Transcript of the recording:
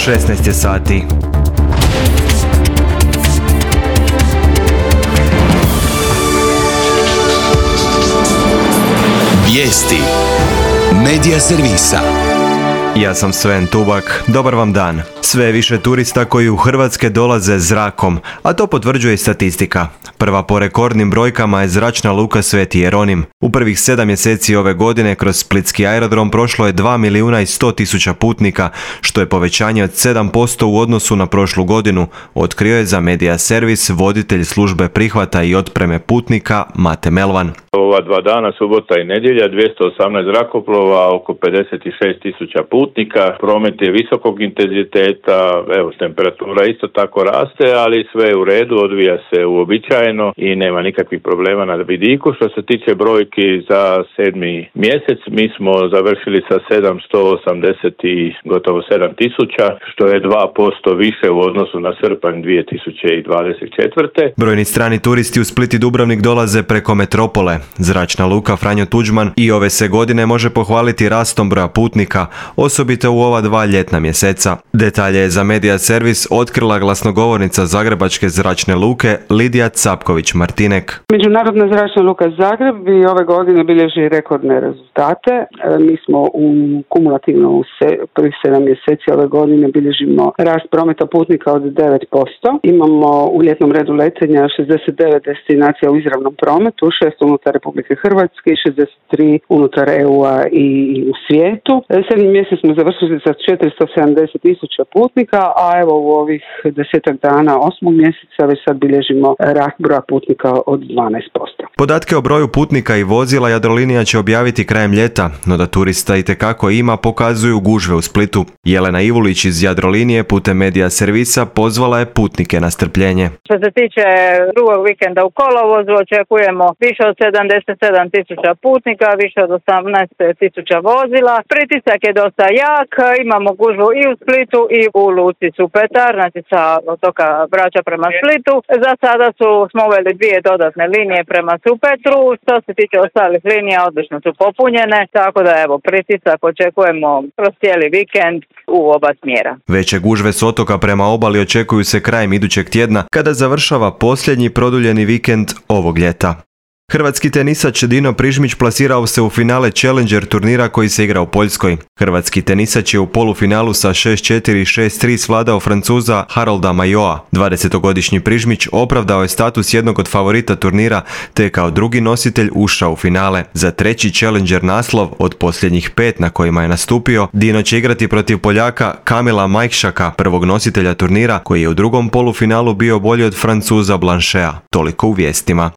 16 je sati. Vijesti Medija servisa. Ja sam Sven Tubak, dobar vam dan. Sve je više turista koji u Hrvatske dolaze zrakom, a to potvrđuje i statistika. Prva po rekordnim brojkama je zračna luka Sveti Jeronim. U prvih 7 mjeseci ove godine kroz splitski aerodrom prošlo je 2.100.000 putnika, što je povećanje od 7% u odnosu na prošlu godinu, otkrio je za Medija servis voditelj službe prihvata i otpreme putnika Mate Melvan. Ova 2 dana, subota i nedjelja, 218 zrakoplova, oko 56.000 putnika, promet je visokog intenziteta, evo temperatura isto tako raste, ali sve je u redu, odvija se uobičajeno i nema nikakvih problema na vidiku. Što se tiče brojki za 7. mjesec, mi smo završili sa 780 i gotovo 7.000, što je 2% više u odnosu na srpanj 2024. Brojni strani turisti u Split i Dubrovnik dolaze preko metropole. Zračna luka Franjo Tuđman i ove se godine može pohvaliti rastom broja putnika, osobito u ova 2 ljetna mjeseca. Detalje je za Medija servis otkrila glasnogovornica Zagrebačke zračne luke Lidija Capković-Martinek. Međunarodna zračna luka Zagreb i ove godine bilježi rekordne rezultate. Mi smo kumulativno u prvih 7 mjeseci ove godine bilježimo rast prometa putnika od 9%. Imamo u ljetnom redu letenja 69 destinacija u izravnom prometu, 6 unutar Republike Hrvatske i 63 unutar EU-a i u svijetu. 7. mjesec smo završili sa 470.000 putnika, a evo u ovih 10 dana 8. mjeseca već sad bilježimo rast broja putnika od 12%. Podatke o broju putnika i vozila Jadrolinija će objaviti krajem ljeta, no da turista itekako ima pokazuju gužve u Splitu. Jelena Ivulić iz Jadrolinije putem Medija servisa pozvala je putnike na strpljenje. Što se tiče drugog vikenda u kolovozu očekujemo više od 77.000 putnika, više od 18.000 vozila. Pritisak je dosta jak, imamo gužvu i u Splitu i u luci Supetar, znači sa otoka Brača prema Splitu. Za sada smo uveli 2 dodatne linije prema Supetru, što se tiče ostalih linija odlično su popunjene, tako da evo pritisak očekujemo kroz cijeli vikend u oba smjera. Veće gužve s otoka prema obali očekuju se krajem idućeg tjedna, kada završava posljednji produljeni vikend ovog ljeta. Hrvatski tenisač Dino Prižmić plasirao se u finale Challenger turnira koji se igra u Poljskoj. Hrvatski tenisač je u polufinalu sa 6-4 i 6-3 svladao Francuza Harolda Majoa. 20-godišnji Prižmić opravdao je status jednog od favorita turnira, te kao drugi nositelj ušao u finale. Za 3. Challenger naslov od posljednjih 5 na kojima je nastupio, Dino će igrati protiv Poljaka Kamila Majkšaka, prvog nositelja turnira, koji je u drugom polufinalu bio bolji od Francuza Blanchea. Toliko u vijestima.